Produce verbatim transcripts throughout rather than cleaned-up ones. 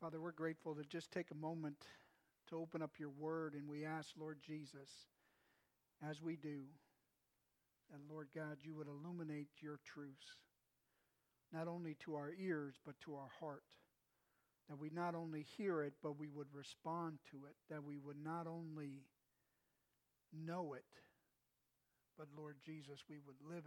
Father, we're grateful to just take a moment to open up your word, and we ask, Lord Jesus, as we do, that, Lord God, you would illuminate your truths, not only to our ears, but to our heart. That we not only hear it, but we would respond to it. That we would not only know it, but, Lord Jesus, we would live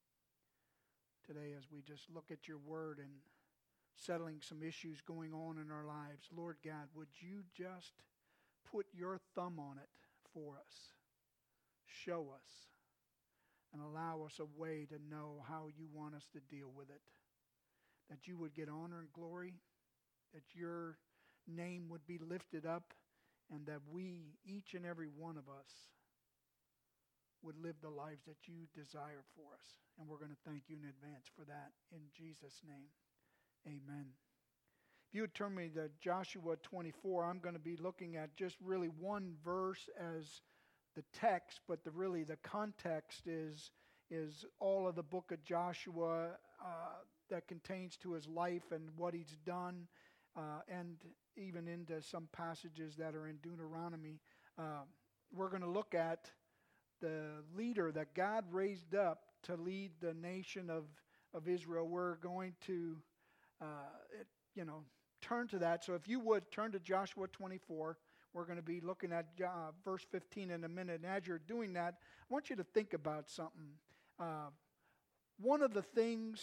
it. Today, as we just look at your word and settling some issues going on in our lives, Lord God, would you just put your thumb on it for us, show us, and allow us a way to know how you want us to deal with it. That you would get honor and glory, that your name would be lifted up, and that we, each and every one of us, would live the lives that you desire for us. And we're going to thank you in advance for that. In Jesus' name, amen. If you would turn me to Joshua twenty-four, I'm going to be looking at just really one verse as the text, but the really the context is, is all of the book of Joshua uh, that contains to his life and what he's done, uh, and even into some passages that are in Deuteronomy. Uh, we're going to look at the leader that God raised up to lead the nation of, of Israel. We're going to, uh, it, you know, turn to that. So if you would, turn to Joshua twenty-four. We're going to be looking at uh, verse fifteen in a minute. And as you're doing that, I want you to think about something. Uh, one of the things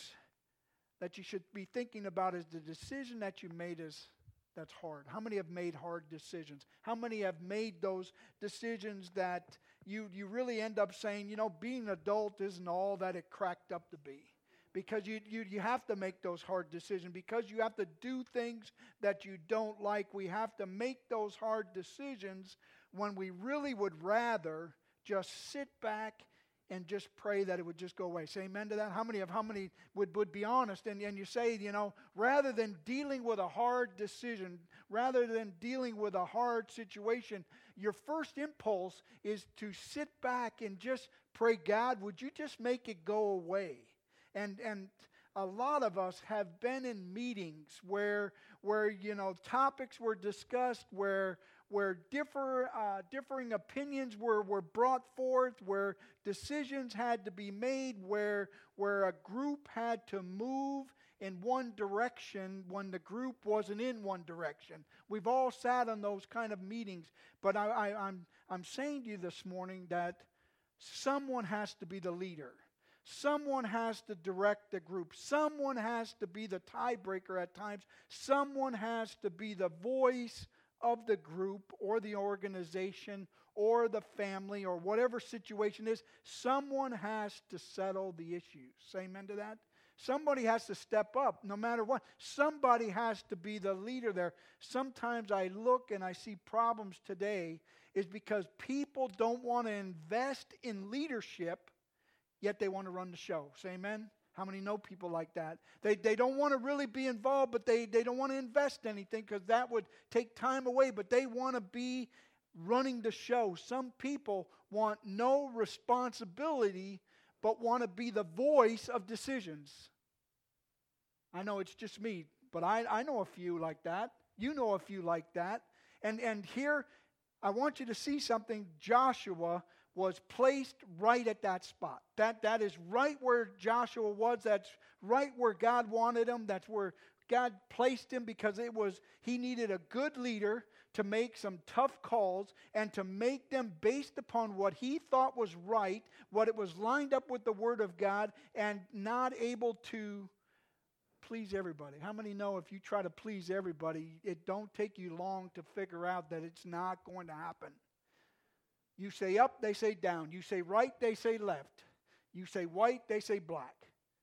that you should be thinking about is the decision that you made is that's hard. How many have made hard decisions? How many have made those decisions that you you really end up saying, you know, being an adult isn't all that it cracked up to be? Because you, you, you have to make those hard decisions. Because you have to do things that you don't like. We have to make those hard decisions when we really would rather just sit back and just pray that it would just go away. Say amen to that. How many of how many would, would be honest and, and you say, you know, rather than dealing with a hard decision, rather than dealing with a hard situation, your first impulse is to sit back and just pray, God, would you just make it go away? And and a lot of us have been in meetings where where you know topics were discussed, where where differ uh, differing opinions were, were brought forth, where decisions had to be made, where where a group had to move in one direction when the group wasn't in one direction. We've all sat on those kind of meetings, but I, I, I'm I'm saying to you this morning that someone has to be the leader. Someone has to direct the group. Someone has to be the tiebreaker at times. Someone has to be the voice of the group or the organization or the family or whatever situation is. Someone has to settle the issues. Say amen to that? Somebody has to step up no matter what. Somebody has to be the leader there. Sometimes I look and I see problems today is because people don't want to invest in leadership, yet they want to run the show. Say amen? How many know people like that? They they don't want to really be involved, but they, they don't want to invest anything because that would take time away, but they want to be running the show. Some people want no responsibility, but want to be the voice of decisions. I know it's just me, but I, I know a few like that. You know a few like that. And, and here, I want you to see something. Joshua was placed right at that spot. That that is right where Joshua was. That's right where God wanted him. That's where God placed him because it was he needed a good leader to make some tough calls and to make them based upon what he thought was right, what it was lined up with the Word of God, and not able to please everybody. How many know if you try to please everybody, it don't take you long to figure out that it's not going to happen? You say up, they say down. You say right, they say left. You say white, they say black.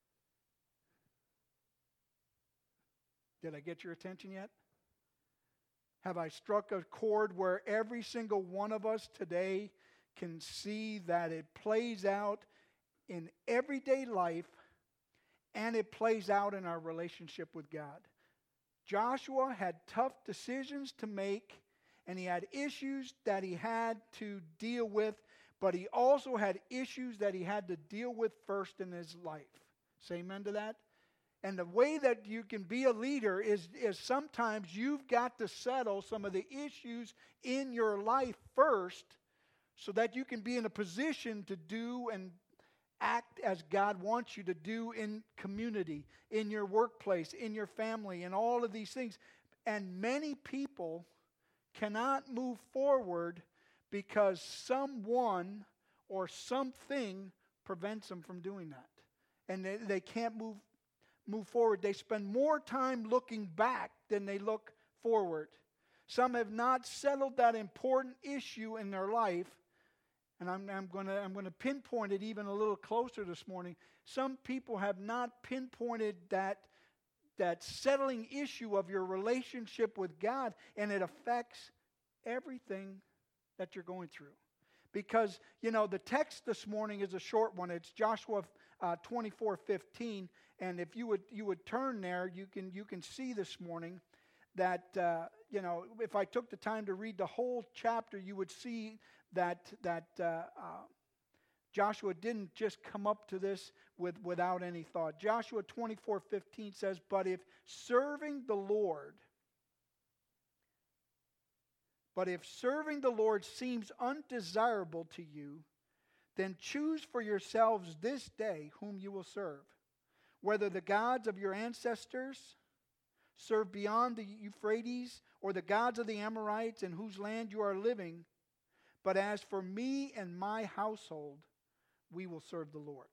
Did I get your attention yet? Have I struck a chord where every single one of us today can see that it plays out in everyday life and it plays out in our relationship with God? Joshua had tough decisions to make, and he had issues that he had to deal with, but he also had issues that he had to deal with first in his life. Say amen to that? And the way that you can be a leader is, is sometimes you've got to settle some of the issues in your life first so that you can be in a position to do and act as God wants you to do in community, in your workplace, in your family, and all of these things. And many people cannot move forward because someone or something prevents them from doing that. And they, they can't move move forward. They spend more time looking back than they look forward. Some have not settled that important issue in their life. And I'm, I'm going to I'm going to pinpoint it even a little closer this morning. Some people have not pinpointed that, that settling issue of your relationship with God, and it affects everything that you're going through. Because, you know, the text this morning is a short one. It's Joshua uh, twenty-four fifteen. And if you would you would turn there, you can you can see this morning that, uh, you know, if I took the time to read the whole chapter, you would see that that uh, uh, Joshua didn't just come up to this with, without any thought. Joshua twenty-four fifteen says, "But if serving the Lord, but if serving the Lord seems undesirable to you, then choose for yourselves this day whom you will serve, whether the gods of your ancestors served beyond the Euphrates, or the gods of the Amorites in whose land you are living. But as for me and my household, we will serve the Lord."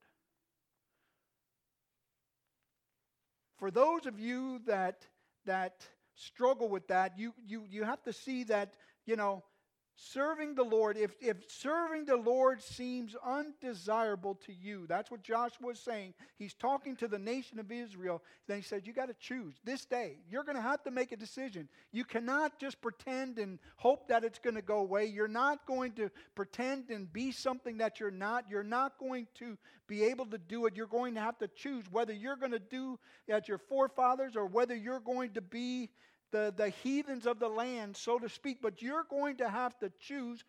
For those of you that that struggle with that, you you you have to see that, you know, serving the Lord, if, if serving the Lord seems undesirable to you, that's what Joshua is saying. He's talking to the nation of Israel. Then he said, you got to choose this day. You're going to have to make a decision. You cannot just pretend and hope that it's going to go away. You're not going to pretend and be something that you're not. You're not going to be able to do it. You're going to have to choose whether you're going to do as your forefathers or whether you're going to be The, the heathens of the land, so to speak, but you're going to have to choose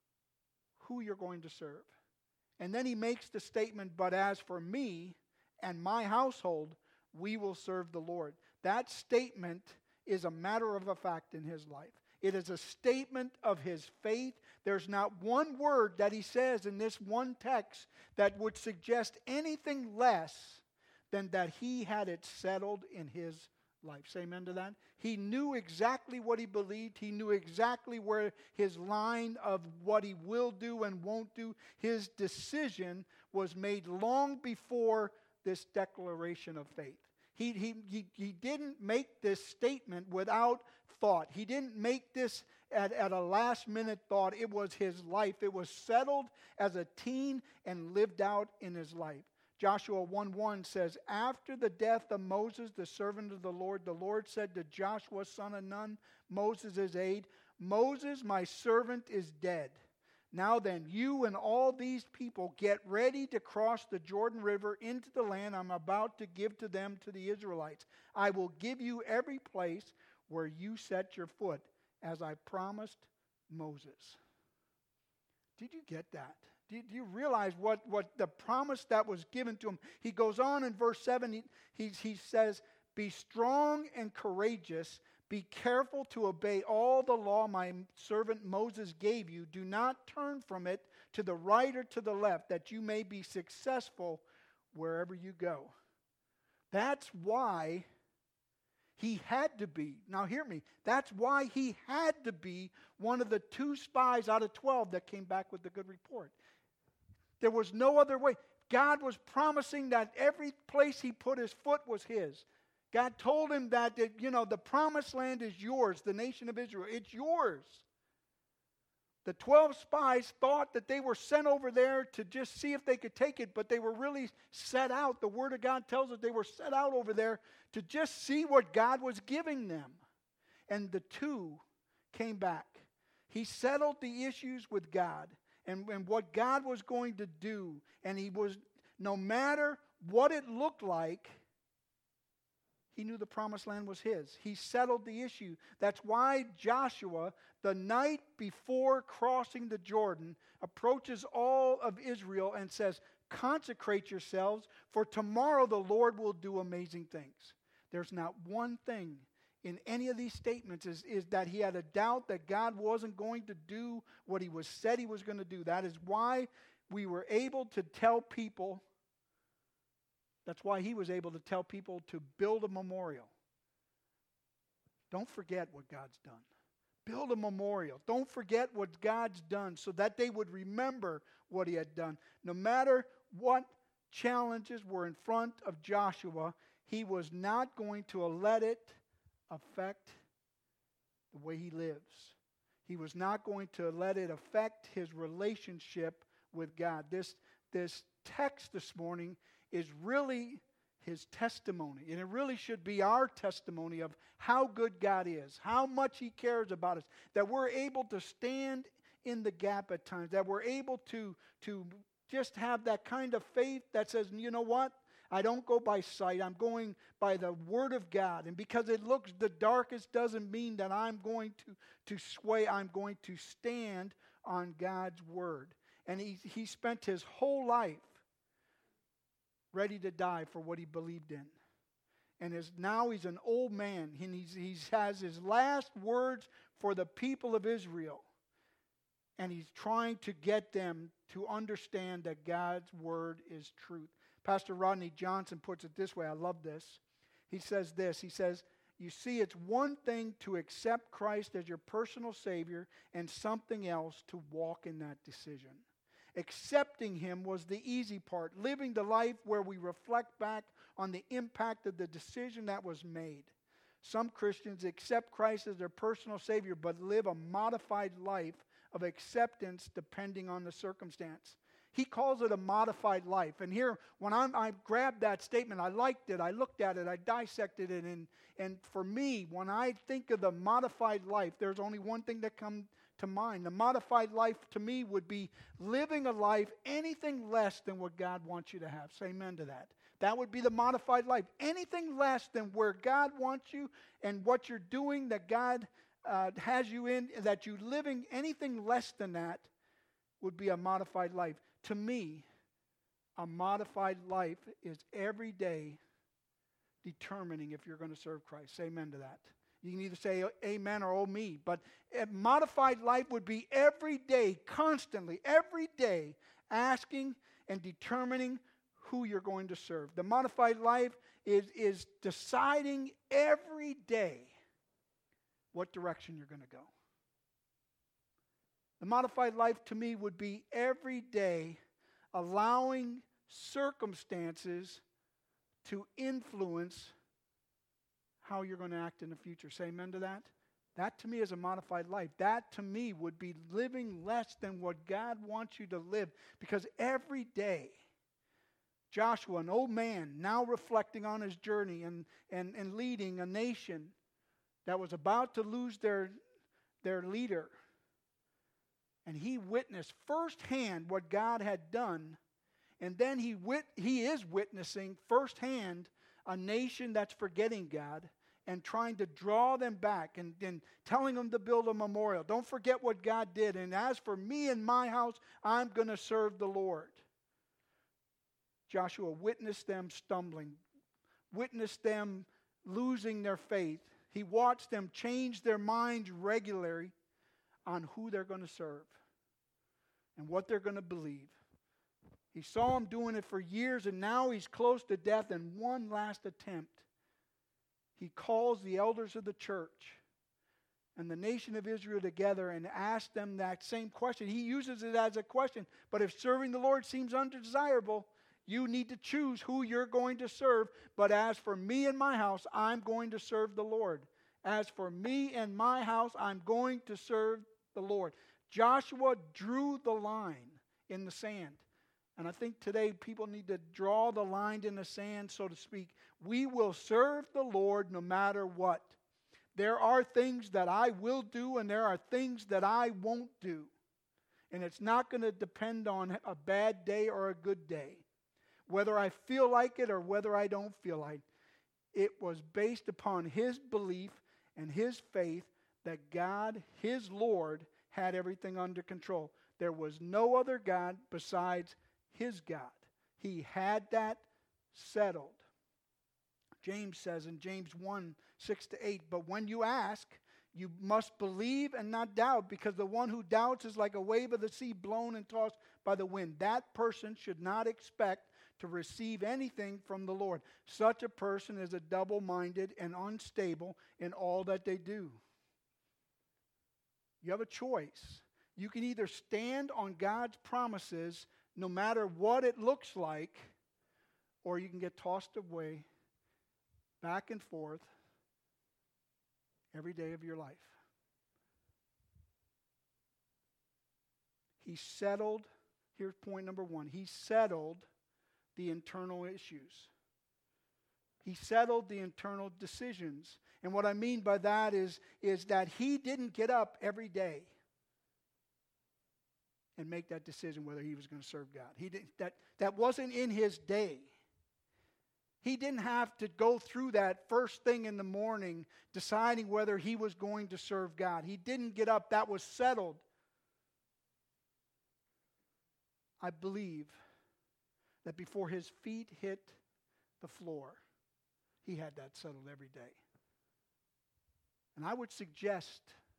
who you're going to serve. And then he makes the statement, "But as for me and my household, we will serve the Lord." That statement is a matter of a fact in his life. It is a statement of his faith. There's not one word that he says in this one text that would suggest anything less than that he had it settled in his life. Say amen to that. He knew exactly what he believed. He knew exactly where his line of what he will do and won't do. His decision was made long before this declaration of faith. He, he, he, he didn't make this statement without thought. He didn't make this at, at a last minute thought. It was his life. It was settled as a teen and lived out in his life. Joshua one one says, "After the death of Moses, the servant of the Lord, the Lord said to Joshua, son of Nun, Moses' aide, 'Moses, my servant, is dead. Now then, you and all these people get ready to cross the Jordan River into the land I'm about to give to them, to the Israelites. I will give you every place where you set your foot, as I promised Moses.'" Did you get that? Do you realize what, what the promise that was given to him? He goes on in verse seven, he, he, he says, "Be strong and courageous. Be careful to obey all the law my servant Moses gave you. Do not turn from it to the right or to the left, that you may be successful wherever you go." That's why he had to be, now hear me, that's why he had to be one of the two spies out of twelve that came back with the good report. There was no other way. God was promising that every place he put his foot was his. God told him that, that, you know, the promised land is yours, the nation of Israel. It's yours. The twelve spies thought that they were sent over there to just see if they could take it, but they were really set out. The Word of God tells us they were set out over there to just see what God was giving them. And the two came back. He settled the issues with God and, and what God was going to do. And he was, no matter what it looked like, he knew the promised land was his. He settled the issue. That's why Joshua, the night before crossing the Jordan, approaches all of Israel and says, consecrate yourselves, for tomorrow the Lord will do amazing things. There's not one thing in any of these statements is, is that he had a doubt that God wasn't going to do what he was said he was going to do. That is why we were able to tell people, that's why he was able to tell people to build a memorial. Don't forget what God's done. Build a memorial. Don't forget what God's done so that they would remember what he had done. No matter what challenges were in front of Joshua, he was not going to let it affect the way he lives. He was not going to let it affect his relationship with God. This, this text this morning is really his testimony. And it really should be our testimony of how good God is, how much he cares about us, that we're able to stand in the gap at times, that we're able to, to just have that kind of faith that says, you know what? I don't go by sight. I'm going by the Word of God. And because it looks the darkest doesn't mean that I'm going to, to sway. I'm going to stand on God's Word. And he, he spent his whole life ready to die for what he believed in. And is now he's an old man. And he's, he has his last words for the people of Israel. And he's trying to get them to understand that God's Word is truth. Pastor Rodney Johnson puts it this way. I love this. He says this. He says, you see, it's one thing to accept Christ as your personal Savior and something else to walk in that decision. Accepting him was the easy part. Living the life where we reflect back on the impact of the decision that was made. Some Christians accept Christ as their personal Savior but live a modified life of acceptance depending on the circumstance. He calls it a modified life. And here, when I'm, I grabbed that statement, I liked it, I looked at it, I dissected it. And, and for me, when I think of the modified life, there's only one thing that comes to mind. The modified life to me would be living a life anything less than what God wants you to have. Say amen to that. That would be the modified life. Anything less than where God wants you and what you're doing that God uh, has you in, that you're living anything less than that would be a modified life. To me, a modified life is every day determining if you're going to serve Christ. Say amen to that. You can either say amen or oh me. But a modified life would be every day, constantly, every day, asking and determining who you're going to serve. The modified life is, is deciding every day what direction you're going to go. The modified life to me would be every day allowing circumstances to influence how you're going to act in the future. Say amen to that. That to me is a modified life. That to me would be living less than what God wants you to live. Because every day, Joshua, an old man, now reflecting on his journey and, and, and leading a nation that was about to lose their, their leader. And he witnessed firsthand what God had done. And then he wit- he is witnessing firsthand a nation that's forgetting God and trying to draw them back and, and telling them to build a memorial. Don't forget what God did. And as for me and my house, I'm going to serve the Lord. Joshua witnessed them stumbling, witnessed them losing their faith. He watched them change their minds regularly on who they're going to serve and what they're going to believe. He saw him doing it for years, and now he's close to death. And one last attempt, he calls the elders of the church and the nation of Israel together and asks them that same question. He uses it as a question, but if serving the Lord seems undesirable, you need to choose who you're going to serve. But as for me and my house, I'm going to serve the Lord. As for me and my house, I'm going to serve the Lord. Joshua drew the line in the sand. And I think today people need to draw the line in the sand, so to speak. We will serve the Lord no matter what. There are things that I will do and there are things that I won't do. And it's not going to depend on a bad day or a good day. Whether I feel like it or whether I don't feel like it. It was based upon his belief and his faith that God, his Lord, had everything under control. There was no other God besides his God. He had that settled. James says in James one, six to eight, but when you ask, you must believe and not doubt, because the one who doubts is like a wave of the sea blown and tossed by the wind. That person should not expect to receive anything from the Lord. Such a person is a double-minded and unstable in all that they do. You have a choice. You can either stand on God's promises no matter what it looks like, or you can get tossed away back and forth every day of your life. He settled, here's point number one, he settled the internal issues. He settled the internal decisions. And what I mean by that is, is that he didn't get up every day and make that decision whether he was going to serve God. He didn't, that, that wasn't in his day. He didn't have to go through that first thing in the morning deciding whether he was going to serve God. He didn't get up. That was settled. I believe that before his feet hit the floor, he had that settled every day. And I would suggest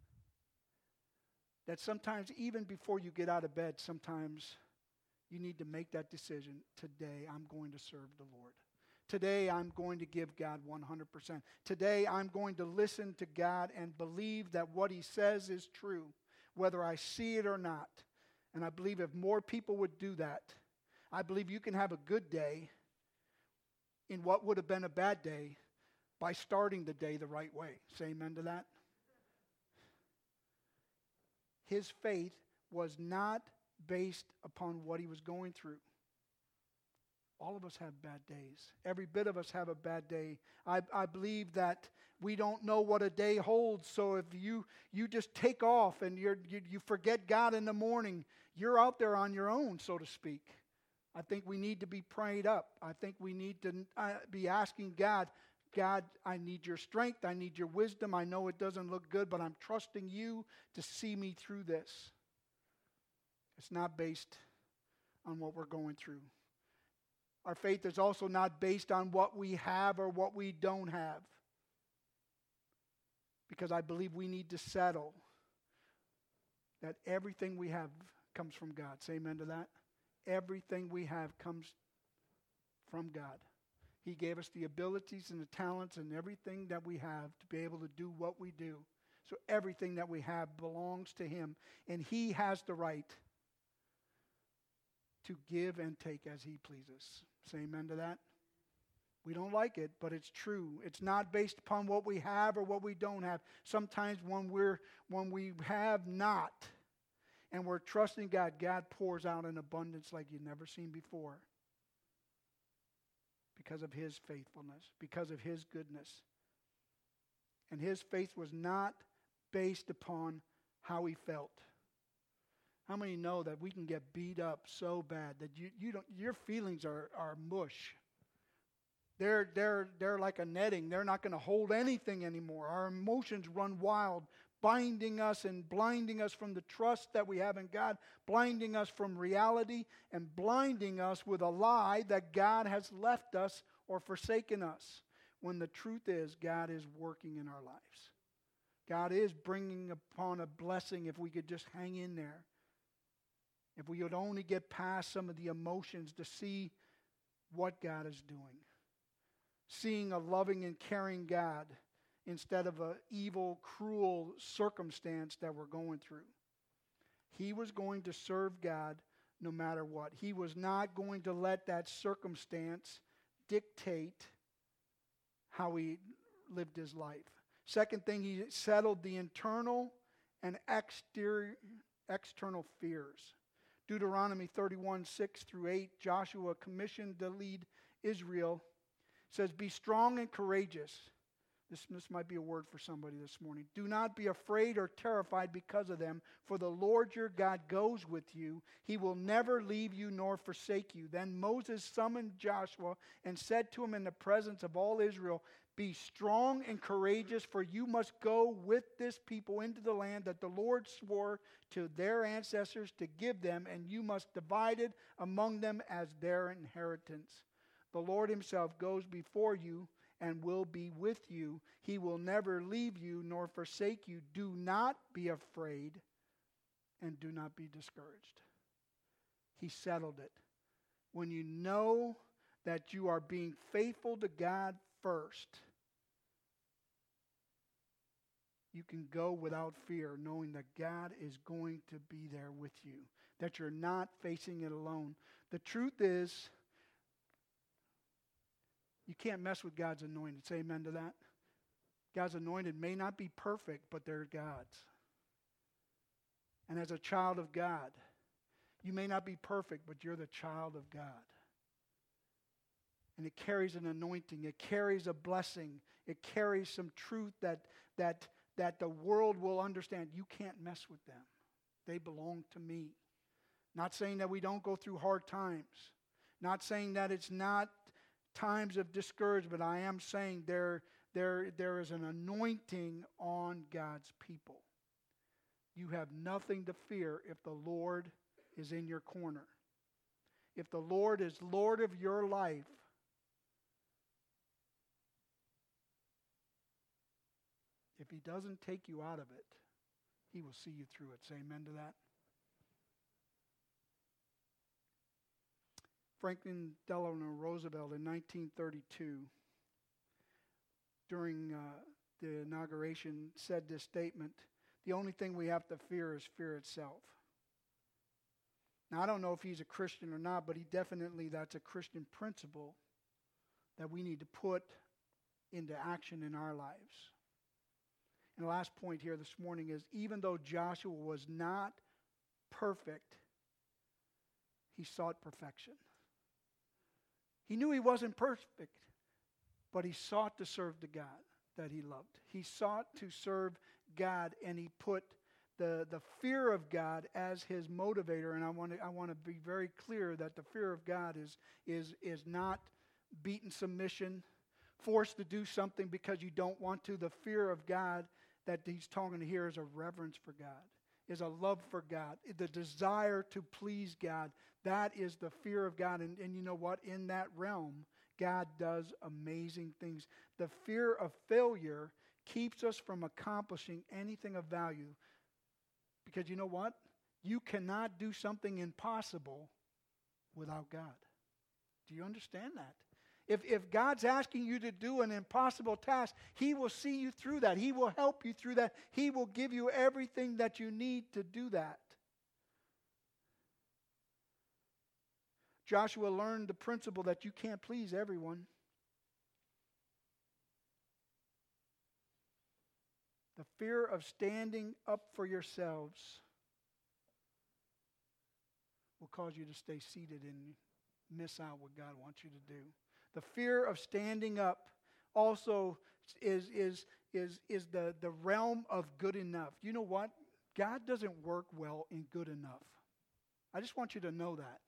that sometimes even before you get out of bed, sometimes you need to make that decision. Today, I'm going to serve the Lord. Today, I'm going to give God one hundred percent. Today, I'm going to listen to God and believe that what He says is true, whether I see it or not. And I believe if more people would do that, I believe you can have a good day in what would have been a bad day by starting the day the right way. Say amen to that. His faith was not based upon what he was going through. All of us have bad days. Every bit of us have a bad day. I, I believe that we don't know what a day holds. So if you you just take off and you're, you you forget God in the morning, you're out there on your own, so to speak. I think we need to be prayed up. I think we need to uh, be asking God, God, I need your strength. I need your wisdom. I know it doesn't look good, but I'm trusting you to see me through this. It's not based on what we're going through. Our faith is also not based on what we have or what we don't have. Because I believe we need to settle that everything we have comes from God. Say amen to that. Everything we have comes from God. He gave us the abilities and the talents and everything that we have to be able to do what we do. So everything that we have belongs to Him. And He has the right to give and take as He pleases. Say amen to that. We don't like it, but it's true. It's not based upon what we have or what we don't have. Sometimes when we're when we have not and we're trusting God, God pours out an abundance like you've never seen before. Because of His faithfulness, because of His goodness. And His faith was not based upon how he felt. How many know that we can get beat up so bad that you, you don't your feelings are, are mush? They're they're they're like a netting. They're not going to hold anything anymore. Our emotions run wild, binding us and blinding us from the trust that we have in God, blinding us from reality, and blinding us with a lie that God has left us or forsaken us. When the truth is, God is working in our lives. God is bringing upon a blessing if we could just hang in there. If we would only get past some of the emotions to see what God is doing. Seeing a loving and caring God instead of an evil, cruel circumstance that we're going through. He was going to serve God no matter what. He was not going to let that circumstance dictate how he lived his life. Second thing, he settled the internal and exterior, external fears. Deuteronomy thirty-one, six through eight, Joshua commissioned to lead Israel. Says, be strong and courageous. This, this might be a word for somebody this morning. Do not be afraid or terrified because of them, for the Lord your God goes with you. He will never leave you nor forsake you. Then Moses summoned Joshua and said to him in the presence of all Israel, Be strong and courageous, for you must go with this people into the land that the Lord swore to their ancestors to give them, and you must divide it among them as their inheritance. The Lord himself goes before you and will be with you. He will never leave you nor forsake you. Do not be afraid and do not be discouraged. He settled it. When you know that you are being faithful to God first, you can go without fear, knowing that God is going to be there with you, that you're not facing it alone. The truth is, you can't mess with God's anointed. Say amen to that. God's anointed may not be perfect, but they're God's. And as a child of God, you may not be perfect, but you're the child of God. And it carries an anointing. It carries a blessing. It carries some truth that, that, that the world will understand. You can't mess with them. They belong to me. Not saying that we don't go through hard times. Not saying that it's not times of discouragement. I am saying there, there, there is an anointing on God's people. You have nothing to fear if the Lord is in your corner. If the Lord is Lord of your life, if he doesn't take you out of it, he will see you through it. Say amen to that. Franklin Delano Roosevelt in nineteen thirty-two, during uh, the inauguration, said this statement: the only thing we have to fear is fear itself. Now, I don't know if he's a Christian or not, but he definitely, that's a Christian principle that we need to put into action in our lives. And the last point here this morning is, even though Joshua was not perfect, he sought perfection. He knew he wasn't perfect, but he sought to serve the God that he loved. He sought to serve God, and he put the, the fear of God as his motivator. And I want to I want to be very clear that the fear of God is, is, is not beaten submission, forced to do something because you don't want to. The fear of God that he's talking here is a reverence for God, is a love for God, the desire to please God. That is the fear of God. And, and you know what? In that realm, God does amazing things. The fear of failure keeps us from accomplishing anything of value. Because you know what? You cannot do something impossible without God. Do you understand that? If, if God's asking you to do an impossible task, he will see you through that. He will help you through that. He will give you everything that you need to do that. Joshua learned the principle that you can't please everyone. The fear of standing up for yourselves will cause you to stay seated and miss out what God wants you to do. The fear of standing up also is, is, is, is the, the realm of good enough. You know what? God doesn't work well in good enough. I just want you to know that.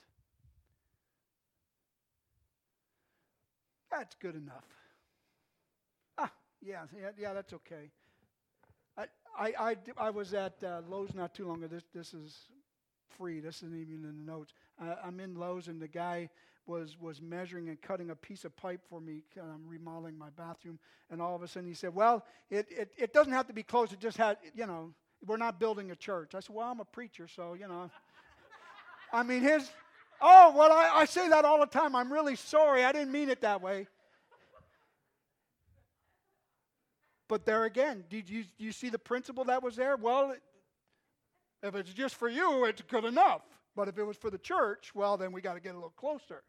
That's good enough. Ah, yeah, yeah, yeah, that's okay. I, I, I, I was at uh, Lowe's not too long ago. This, this is free. This isn't even in the notes. Uh, I'm in Lowe's, and the guy was was measuring and cutting a piece of pipe for me. I'm remodeling my bathroom, and all of a sudden he said, "Well, it, it, it doesn't have to be close. It just had, you know, we're not building a church." I said, "Well, I'm a preacher, so, you know." I mean, his, oh, well, I, I say that all the time. I'm really sorry. I didn't mean it that way. But there again, did you, you see the principle that was there? Well, it, if it's just for you, it's good enough. But if it was for the church, well, then we got to get a little closer.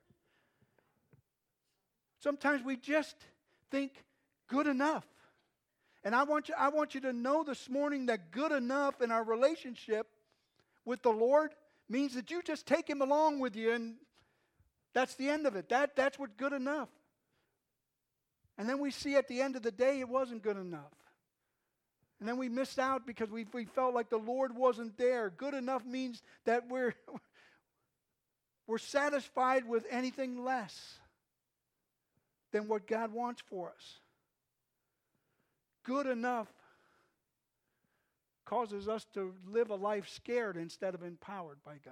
Sometimes we just think good enough. And I want you, I want you to know this morning that good enough in our relationship with the Lord means that you just take him along with you, and that's the end of it. That, that's what good enough. And then we see at the end of the day it wasn't good enough. And then we missed out because we, we felt like the Lord wasn't there. Good enough means that we're, we're satisfied with anything less than what God wants for us. good enough causes us to live a life scared instead of empowered by God.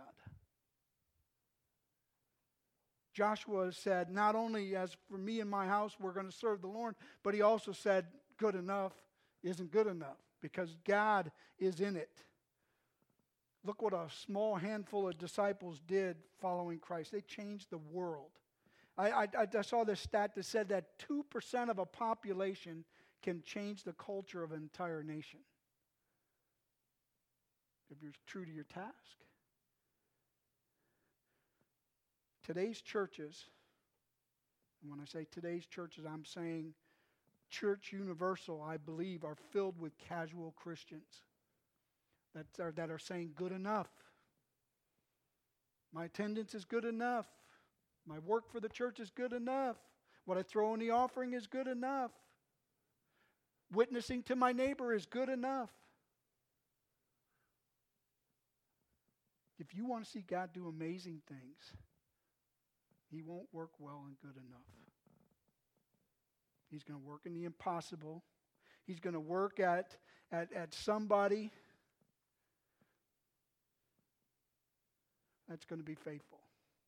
Joshua said, not only as for me and my house, we're going to serve the Lord, but he also said, good enough isn't good enough because God is in it. Look what a small handful of disciples did following Christ. They changed the world. I, I, I saw this stat that said that two percent of a population can change the culture of an entire nation if you're true to your task. Today's churches, and when I say today's churches, I'm saying Church Universal, I believe, are filled with casual Christians that are, that are saying good enough. My attendance is good enough. My work for the church is good enough. What I throw in the offering is good enough. Witnessing to my neighbor is good enough. If you want to see God do amazing things, He won't work well and good enough. He's going to work in the impossible. He's going to work at, at, at somebody that's going to be faithful.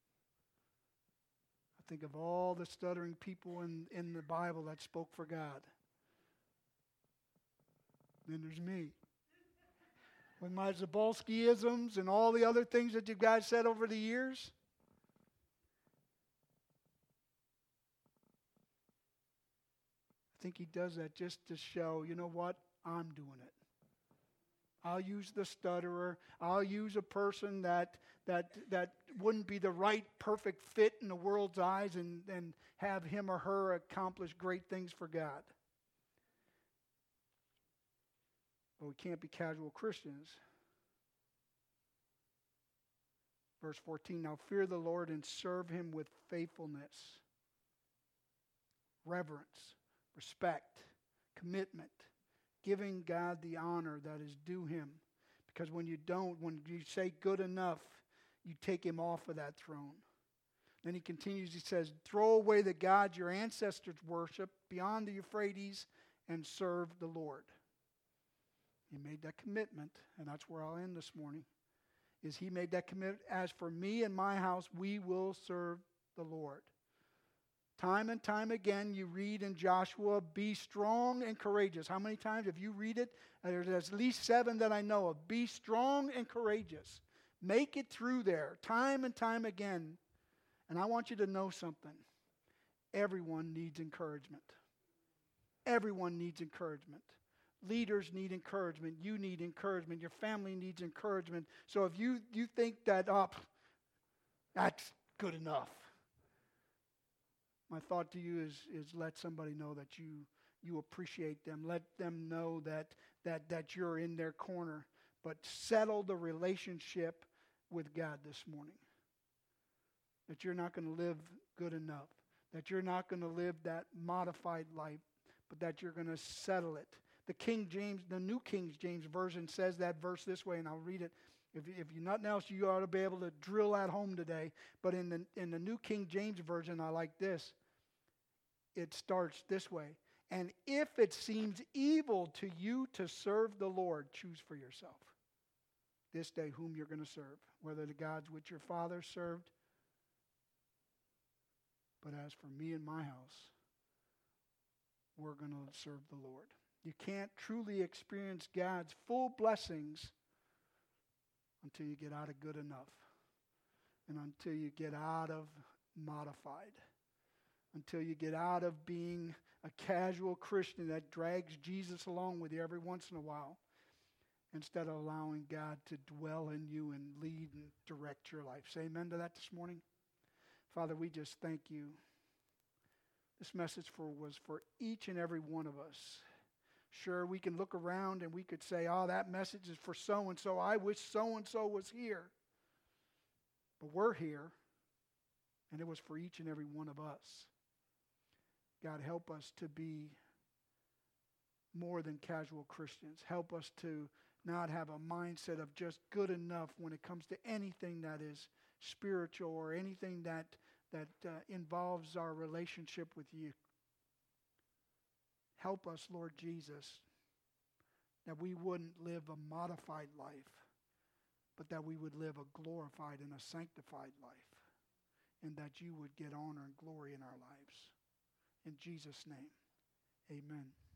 I think of all the stuttering people in, in the Bible that spoke for God. Then there's me. With my Zabolski-isms and all the other things that you guys said over the years. I think he does that just to show, you know what? I'm doing it. I'll use the stutterer. I'll use a person that that that wouldn't be the right perfect fit in the world's eyes and, and have him or her accomplish great things for God. But we can't be casual Christians. Verse fourteen, now fear the Lord and serve Him with faithfulness, reverence, respect, commitment, giving God the honor that is due Him. Because when you don't, when you say good enough, you take Him off of that throne. Then he continues, he says, throw away the gods your ancestors worshiped beyond the Euphrates and serve the Lord. He made that commitment, and that's where I'll end this morning, is he made that commitment. As for me and my house, we will serve the Lord. Time and time again, you read in Joshua, be strong and courageous. How many times have you read it? There's at least seven that I know of. Be strong and courageous. Make it through there, time and time again. And I want you to know something. Everyone needs encouragement. Everyone needs encouragement. Leaders need encouragement. You need encouragement. Your family needs encouragement. So if you, you think that, oh, that's good enough. My thought to you is, is let somebody know that you, you appreciate them. Let them know that, that, that you're in their corner. But settle the relationship with God this morning. That you're not going to live good enough. That you're not going to live that modified life. But that you're going to settle it. The King James, the New King James Version says that verse this way, and I'll read it. If, if you're nothing else, you ought to be able to drill at home today. But in the in the New King James Version, I like this. It starts this way. And if it seems evil to you to serve the Lord, choose for yourself this day whom you're going to serve, whether the gods which your father served. But as for me and my house, we're going to serve the Lord. You can't truly experience God's full blessings until you get out of good enough and until you get out of modified, until you get out of being a casual Christian that drags Jesus along with you every once in a while instead of allowing God to dwell in you and lead and direct your life. Say amen to that this morning. Father, we just thank you. This message for was for each and every one of us. Sure, we can look around and we could say, oh, that message is for so-and-so. I wish so-and-so was here. But we're here, and it was for each and every one of us. God, help us to be more than casual Christians. Help us to not have a mindset of just good enough when it comes to anything that is spiritual or anything that, that uh, involves our relationship with you. Help us, Lord Jesus, that we wouldn't live a modified life, but that we would live a glorified and a sanctified life, and that you would get honor and glory in our lives. In Jesus' name, amen.